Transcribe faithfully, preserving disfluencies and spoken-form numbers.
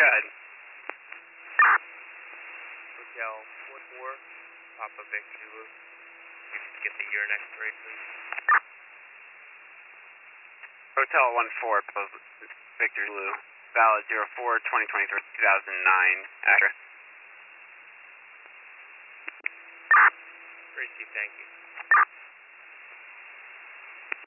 Go ahead. Hotel four four, Papa Victor Zulu. Get the year and expiration, please. Hotel one four, Papa Victor Zulu. Valid zero four twenty twenty-three two thousand nine. Accurate. Great, Chief, thank you.